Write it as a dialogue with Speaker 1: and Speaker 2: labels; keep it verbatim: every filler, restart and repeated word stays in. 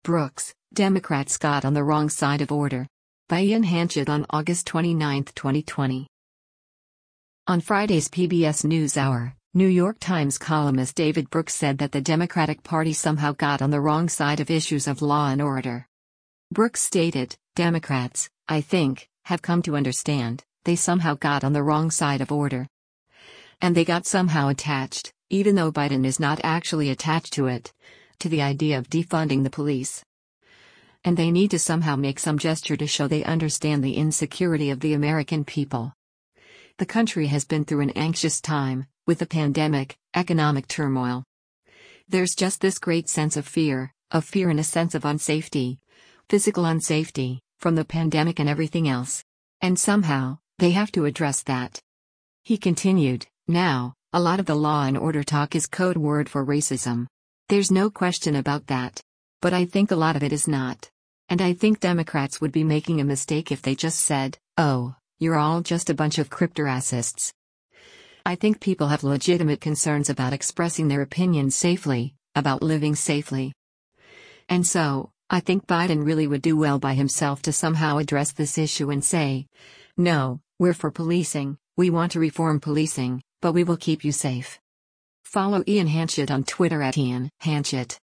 Speaker 1: Brooks, Democrats got on the wrong side of order. By Ian Hanchett on August twenty-ninth, twenty twenty. On Friday's P B S NewsHour, New York Times columnist David Brooks said that the Democratic Party somehow got on the wrong side of issues of law and order. Brooks stated, "Democrats, I think, have come to understand, they somehow got on the wrong side of order. And they got somehow attached, even though Biden is not actually attached to it, to the idea of defunding the police. And they need to somehow make some gesture to show they understand the insecurity of the American people. The country has been through an anxious time, with the pandemic, economic turmoil. There's just this great sense of fear, of fear and a sense of unsafety, physical unsafety, from the pandemic and everything else. And somehow, they have to address that." He continued, "Now, a lot of the law and order talk is code word for racism. There's no question about that. But I think a lot of it is not. And I think Democrats would be making a mistake if they just said, 'Oh, you're all just a bunch of crypto-racists.' I think people have legitimate concerns about expressing their opinions safely, about living safely. And so, I think Biden really would do well by himself to somehow address this issue and say, 'No, we're for policing, we want to reform policing, but we will keep you safe.'" Follow Ian Hanchett on Twitter at Ian Hanchett.